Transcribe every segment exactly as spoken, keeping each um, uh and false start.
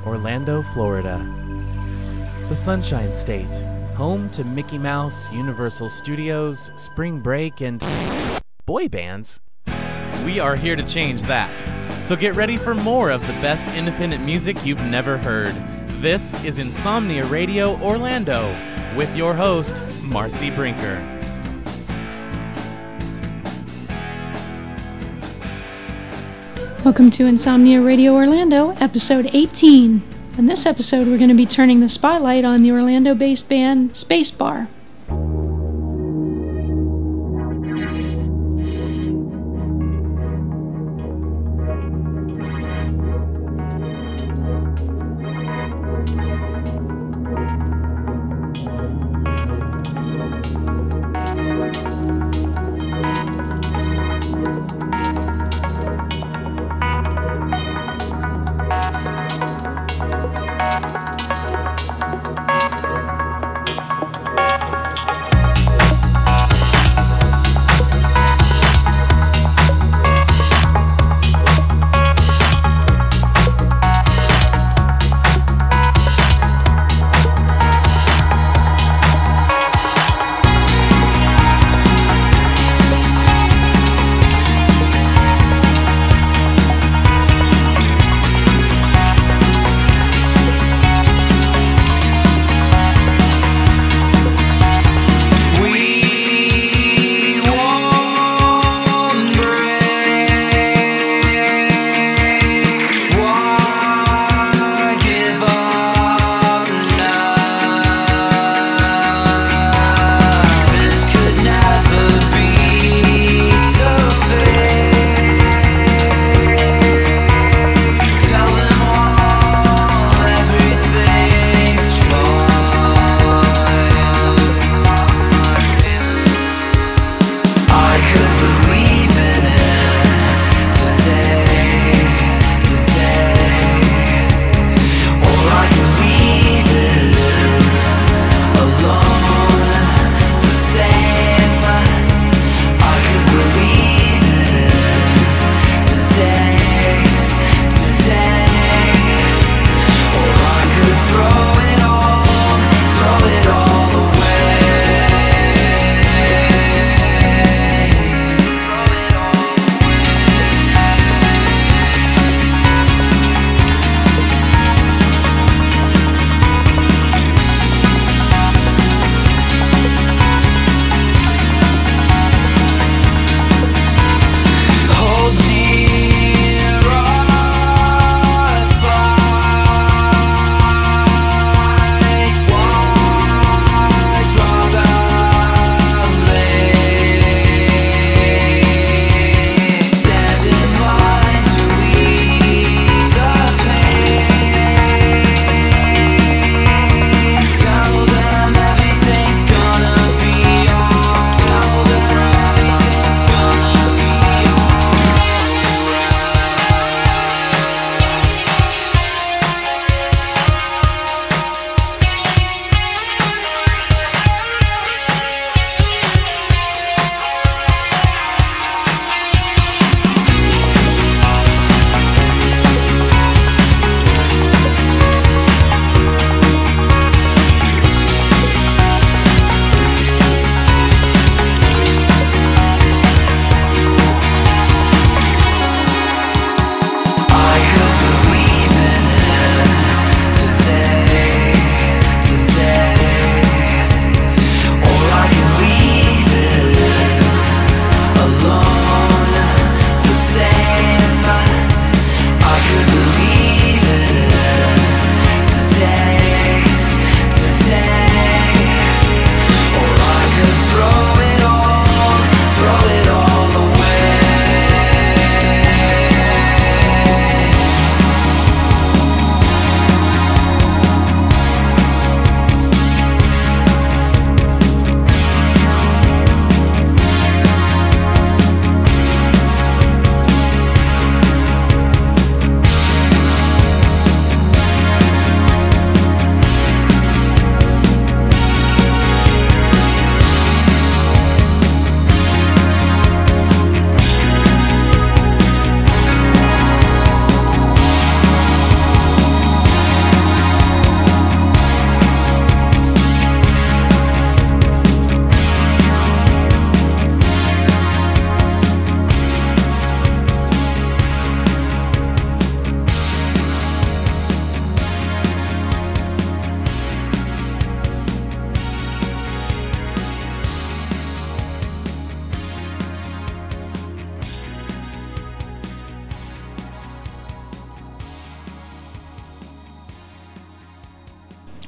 Orlando, Florida. The Sunshine State, home to Mickey Mouse, Universal Studios, Spring Break, and boy bands. We are here to change that. So get ready for more of the best independent music you've never heard. This is Insomnia Radio Orlando with your host, Marcy Brinker. Welcome to Insomnia Radio Orlando, episode eighteen. In this episode, we're going to be turning the spotlight on the Orlando-based band Spacebar.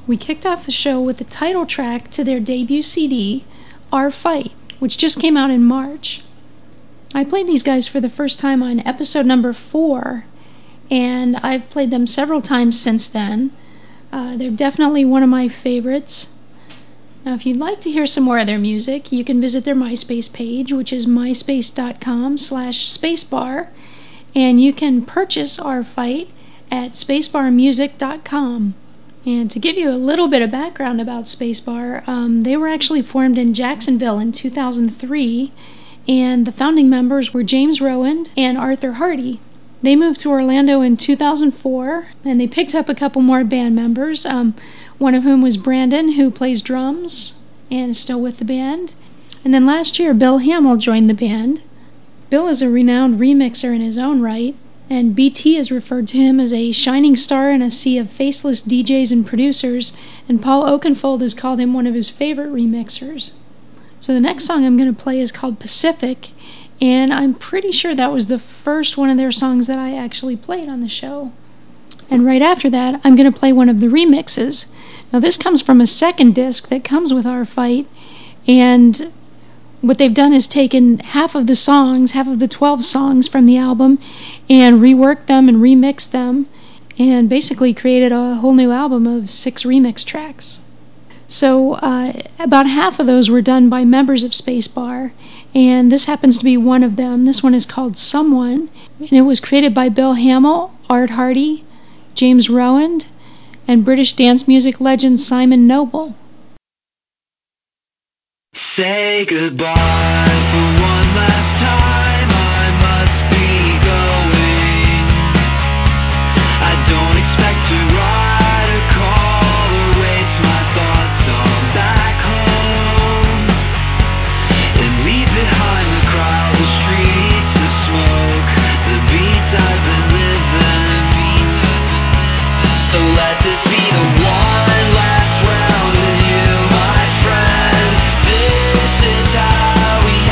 We kicked off the show with the title track to their debut C D, Our Fight, which just came out in March. I played these guys for the first time on episode number four, and I've played them several times since then. Uh, they're definitely one of my favorites. Now, if you'd like to hear some more of their music, you can visit their MySpace page, which is myspace.com slash spacebar, and you can purchase Our Fight at spacebar music dot com. And to give you a little bit of background about Spacebar, um, they were actually formed in Jacksonville in two thousand three, and the founding members were James Rowand and Arthur Hardy. They moved to Orlando in two thousand four, and they picked up a couple more band members, um, one of whom was Brandon, who plays drums and is still with the band. And then last year, Bill Hamill joined the band. Bill is a renowned remixer in his own right, and B T has referred to him as a shining star in a sea of faceless D Js and producers, and Paul Oakenfold has called him one of his favorite remixers. So the next song I'm going to play is called Pacific, and I'm pretty sure that was the first one of their songs that I actually played on the show. And right after that, I'm going to play one of the remixes. Now this comes from a second disc that comes with Our Fight, and what they've done is taken half of the songs, half of the twelve songs from the album, and reworked them and remixed them, and basically created a whole new album of six remix tracks. So uh, about half of those were done by members of Spacebar, and this happens to be one of them. This one is called Someone, and it was created by Bill Hamill, Art Hardy, James Rowand, and British dance music legend Simon Noble. Say goodbye for one last time, I must be going. I don't expect to write a call or waste my thoughts on back home, and leave behind the crowd, the streets, the smoke, the beats I've been living. So let this be the one last round with you, my friend. This is how we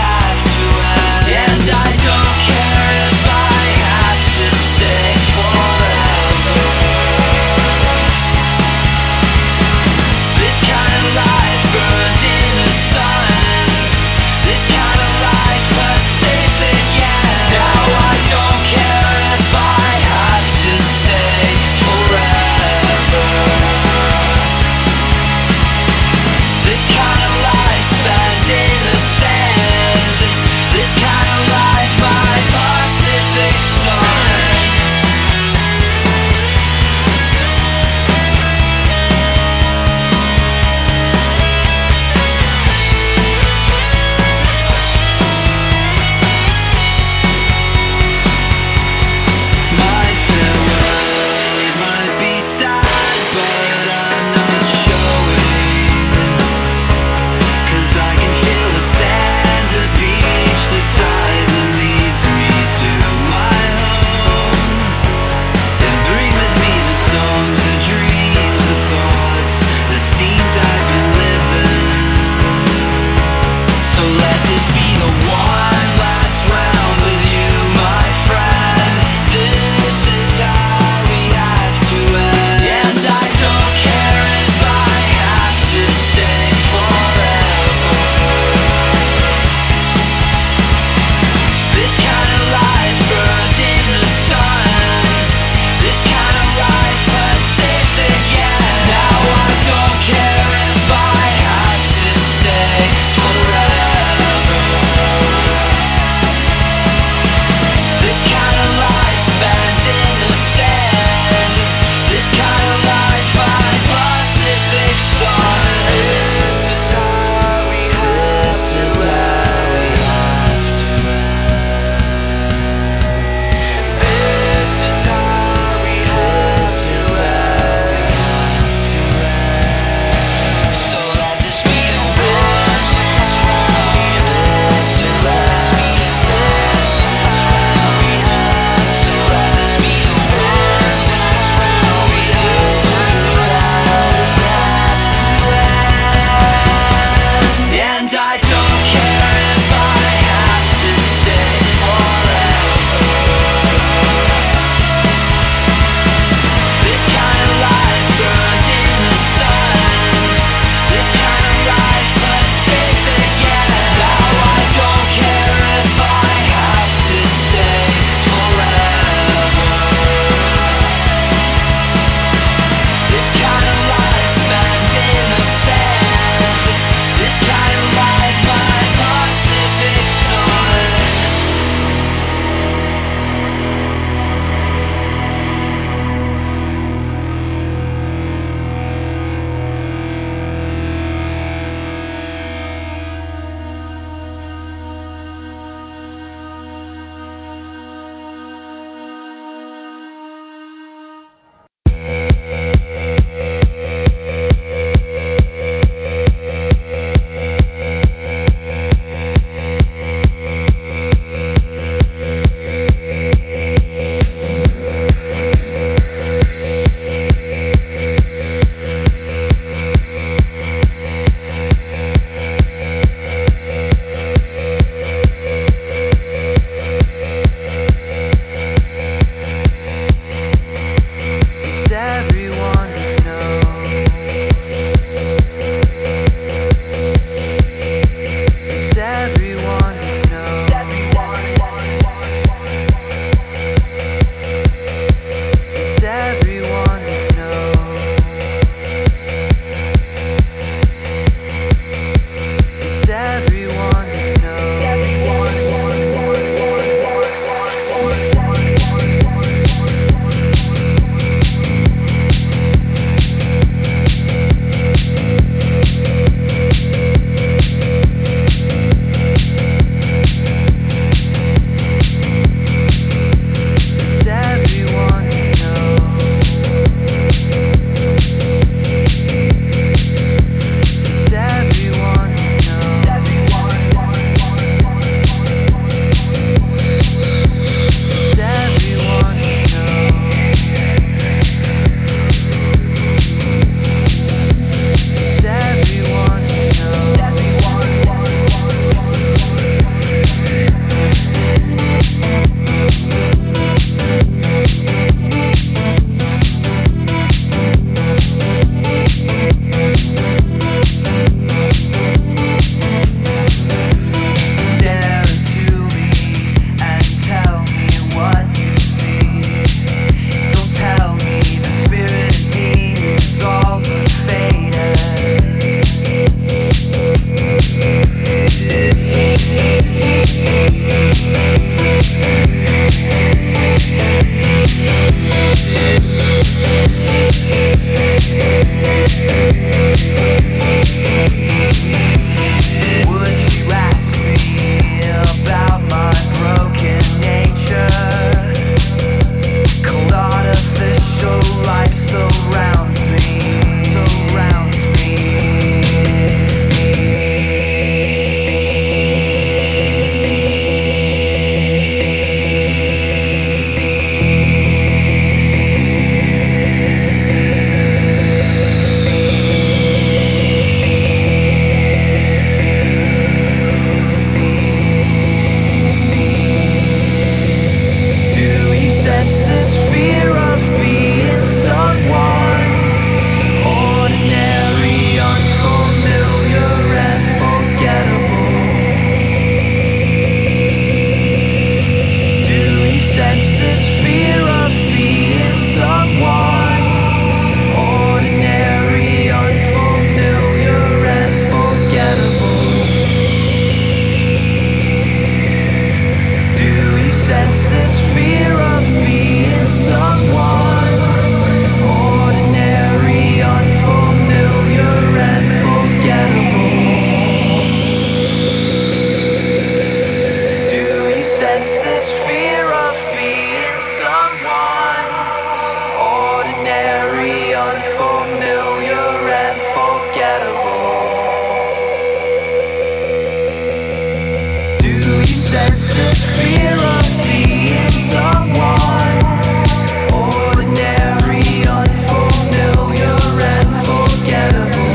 senseless fear of being someone ordinary, unfamiliar, and forgettable.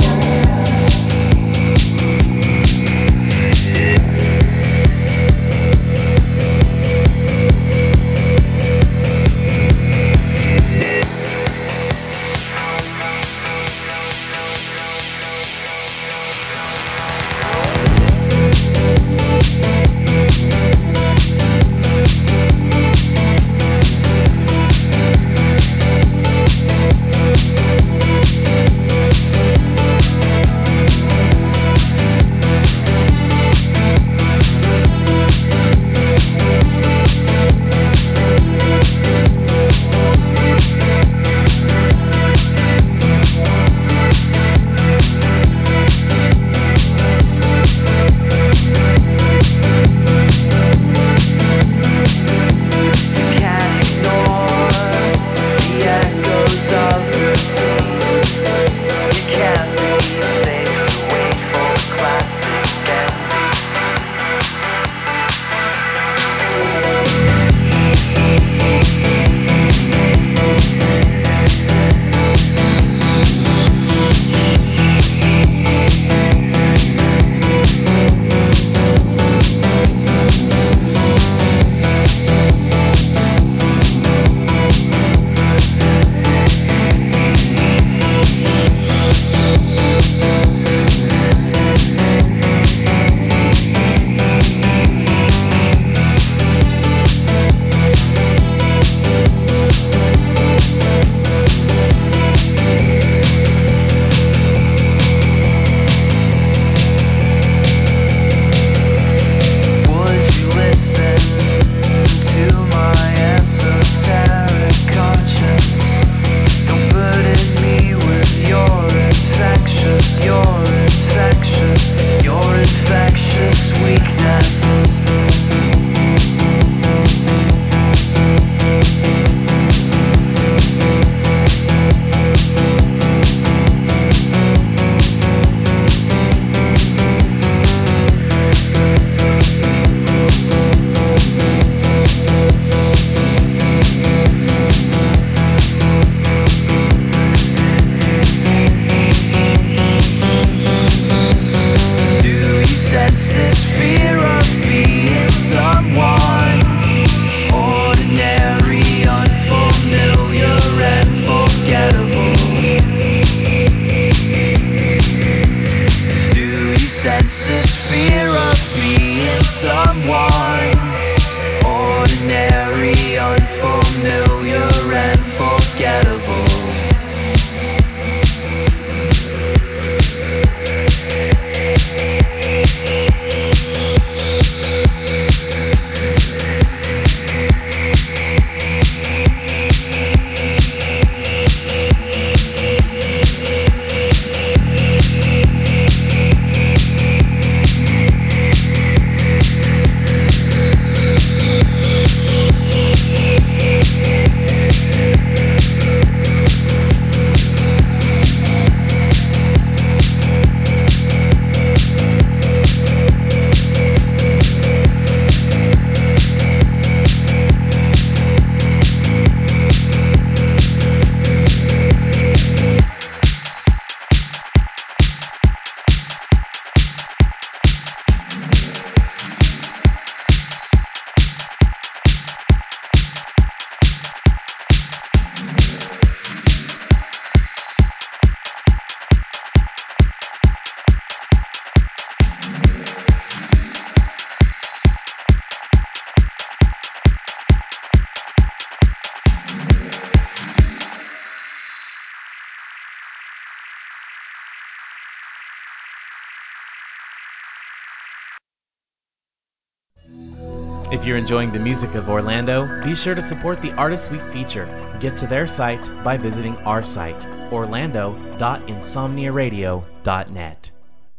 If you're enjoying the music of Orlando, be sure to support the artists we feature. Get to their site by visiting our site, orlando dot insomnia radio dot net.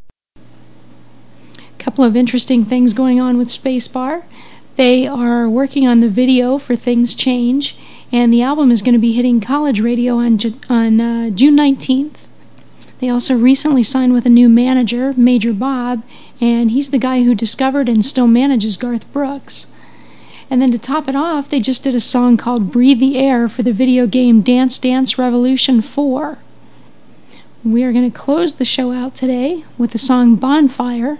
Couple of interesting things going on with Spacebar. They are working on the video for Things Change, and the album is going to be hitting college radio on, Ju- on uh, June nineteenth. They also recently signed with a new manager, Major Bob, and he's the guy who discovered and still manages Garth Brooks. And then to top it off, they just did a song called Breathe the Air for the video game Dance Dance Revolution four. We are going to close the show out today with the song Bonfire.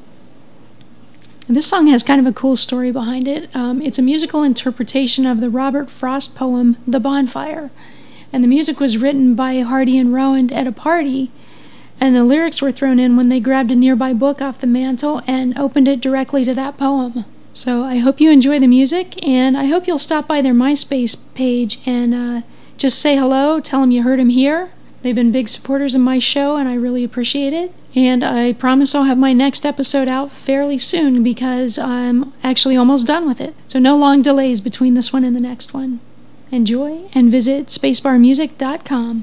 This song has kind of a cool story behind it. Um, it's a musical interpretation of the Robert Frost poem, The Bonfire. And the music was written by Hardy and Rowan at a party, and the lyrics were thrown in when they grabbed a nearby book off the mantle and opened it directly to that poem. So I hope you enjoy the music, and I hope you'll stop by their MySpace page and uh, just say hello, tell them you heard them here. They've been big supporters of my show, and I really appreciate it. And I promise I'll have my next episode out fairly soon because I'm actually almost done with it. So no long delays between this one and the next one. Enjoy, and visit spacebar music dot com.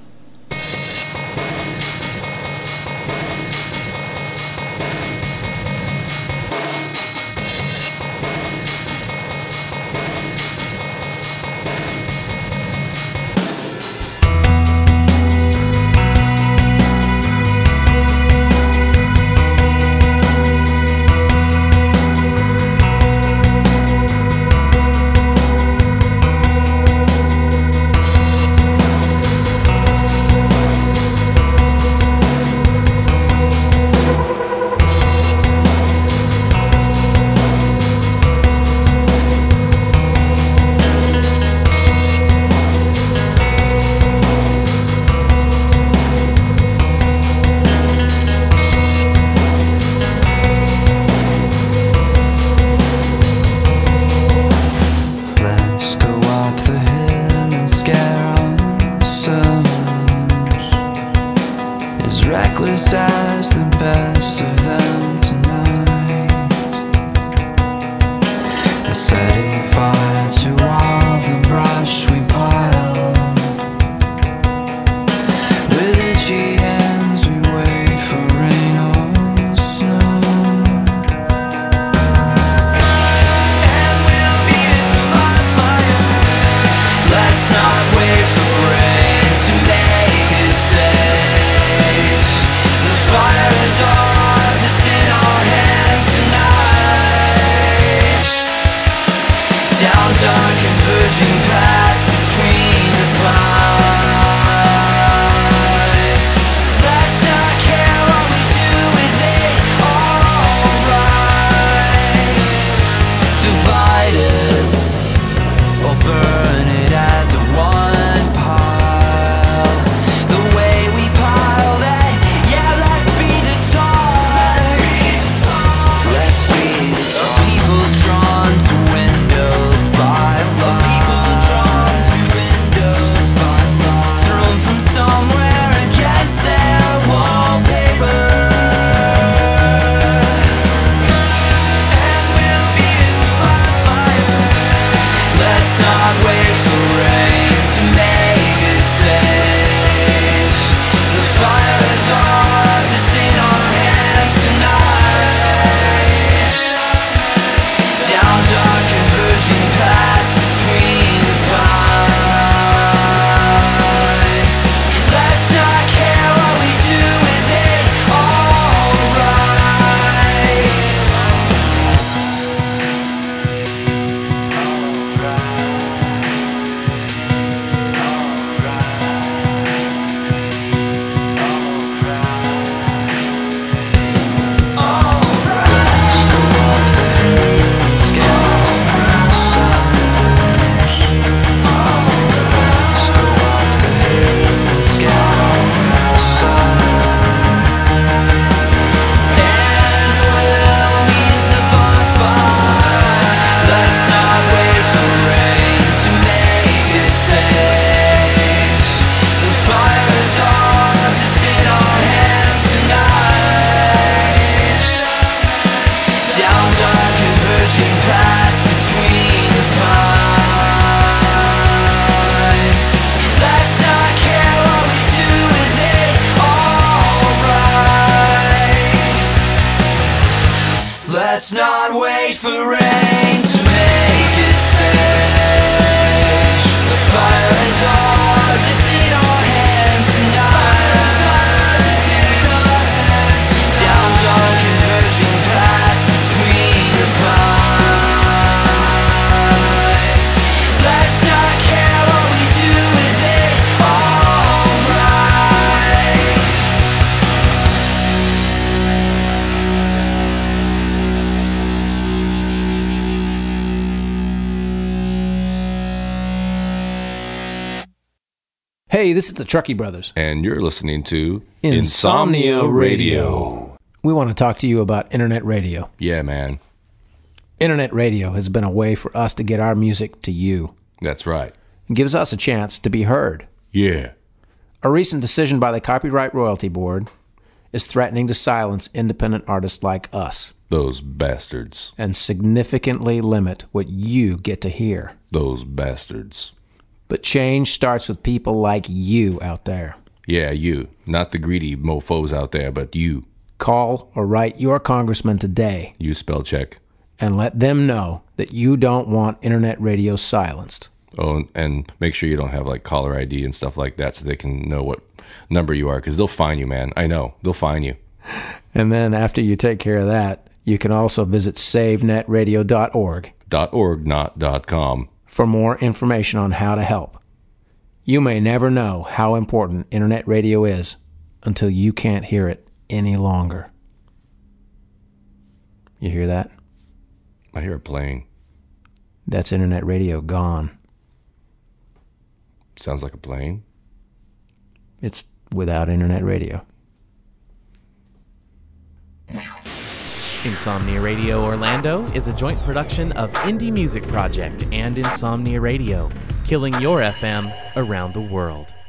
Reckless as the best of them tonight. They're setting fire to all the brush we piled. With itchy hands we wait for rain or snow. And we'll meet the bonfire. Let's not wait for rain to make us safe. The fire is ours, it's in our hands tonight. Down dark converging paths between the pines. Let's not care what we do with it, alright. Divided or burn it as a one pile. The way we pile it, yeah, let's be the top. Let's be the top. People drawn to windows by love. People drawn to windows by love. Thrown from somewhere against their wallpaper. And we'll be in the bonfire. Let's not wait for rain to make us safe. The fire is ours, it's in our hands tonight. Down dark converging paths between the pines. Let's not care what we do with it, alright. Let's not wait for rain to make us safe. The fire is ours, it's in our hands tonight. Down dark converging paths between the pines. Let's not care what we do with it, alright. Let's not wait for rain to make it safe. The fire is ours, it's in our hands tonight. Hey, this is the Truckee Brothers. And you're listening to Insomnia Radio. We want to talk to you about internet radio. Yeah, man. Internet radio has been a way for us to get our music to you. That's right. It gives us a chance to be heard. Yeah. A recent decision by the Copyright Royalty Board is threatening to silence independent artists like us. Those bastards. And significantly limit what you get to hear. Those bastards. But change starts with people like you out there. Yeah, you. Not the greedy mofos out there, but you. Call or write your congressman today. You spell check. And let them know that you don't want internet radio silenced. Oh, and make sure you don't have like caller I D and stuff like that so they can know what number you are, because they'll find you, man. I know. They'll find you. And then after you take care of that, you can also visit save net radio dot org. .org, not .com. For more information on how to help. You may never know how important internet radio is until you can't hear it any longer. You hear that? I hear it playing. That's internet radio gone. Sounds like a plane. It's without internet radio. Insomnia Radio Orlando is a joint production of Indie Music Project and Insomnia Radio, killing your F M around the world.